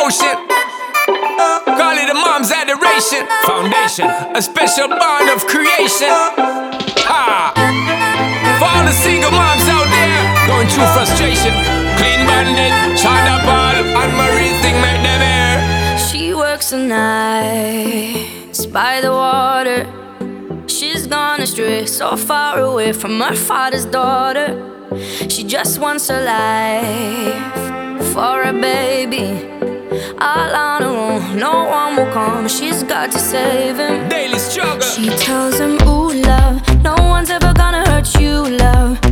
emotion. Call it a mom's adoration. Foundation, a special bond of creation. Ha! For all the single moms out there going through frustration, Clean Bandit, China Ball, and Marie thing make them air. She works the nights by the water. She's gone astray, so far away from her father's daughter. She just wants a life for a baby. All on her own, no one will come. She's got to save him. Daily struggle. She tells him, ooh, love, no one's ever gonna hurt you, love.